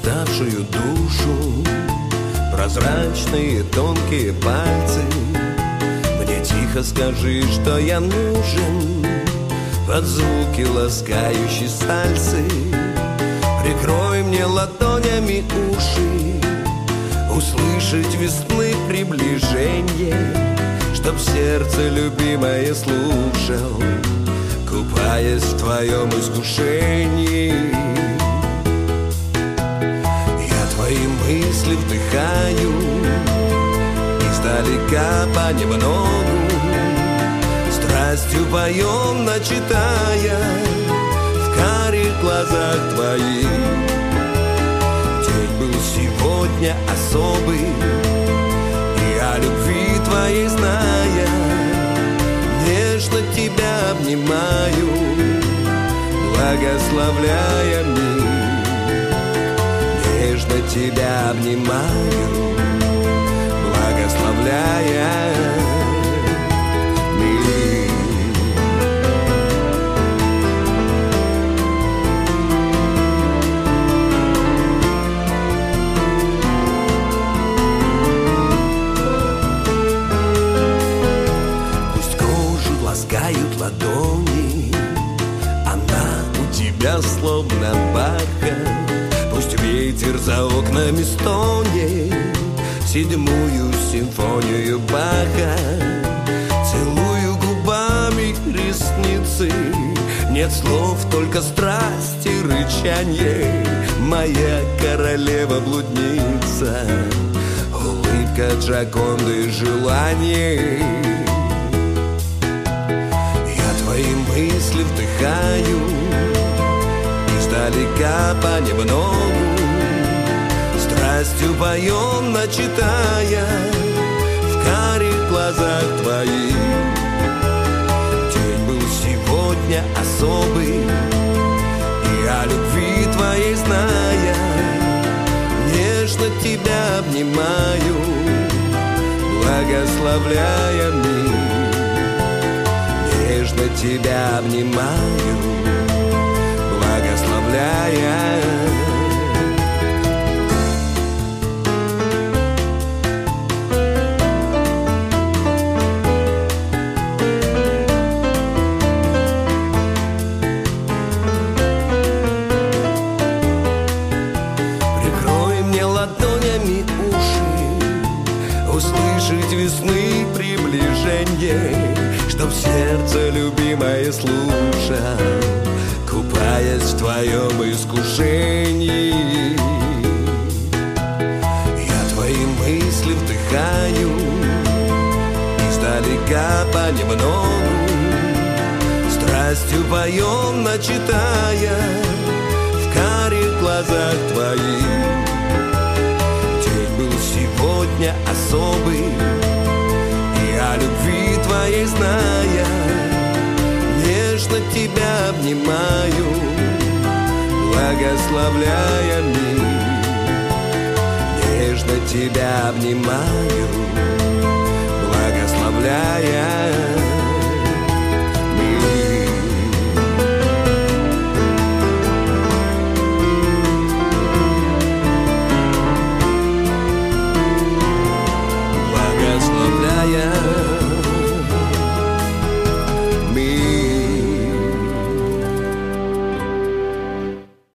уставшую душу, прозрачные тонкие пальцы. Мне тихо скажи, что я нужен под звуки ласкающей сальсы. Прикрой мне ладонями уши, услышать весны приближение, чтоб сердце любимое слушал, купаясь в твоем искушении. Я твои мысли вдыхаю, издалека понемногу, страстью поем, начитая в карих глазах твоих. День был сегодня особый, и о любви твоей зная, нежно тебя обнимаю, благословляя мир. Нежно тебя обнимаю, благословляя мир. Пусть кожу ласкают ладони, она у тебя словно бархат. Пусть ветер за окнами стонет седьмую симфонию Баха. Целую губами ресницы, нет слов, только страсть и рычанье. Моя королева-блудница, улыбка Джоконды, желание. Я твои мысли вдыхаю, издалека понемногу, страстью поем, начитая в карих глазах твоих. День был сегодня особый, и о любви твоей зная, нежно тебя обнимаю, благословляя мир. Нежно тебя обнимаю, благословляя. Прикрой мне ладонями уши, услышать весны приближение, чтоб сердце любимое слушал, купаясь в твоем искушении. Я твои мысли вдыхаю, издалека понемногу, страстью поем, начитая в карих глазах твоих. День был сегодня особый, и о любви твоей зная, нежно тебя обнимаю, благословляя мир. Нежно тебя обнимаю, благословляя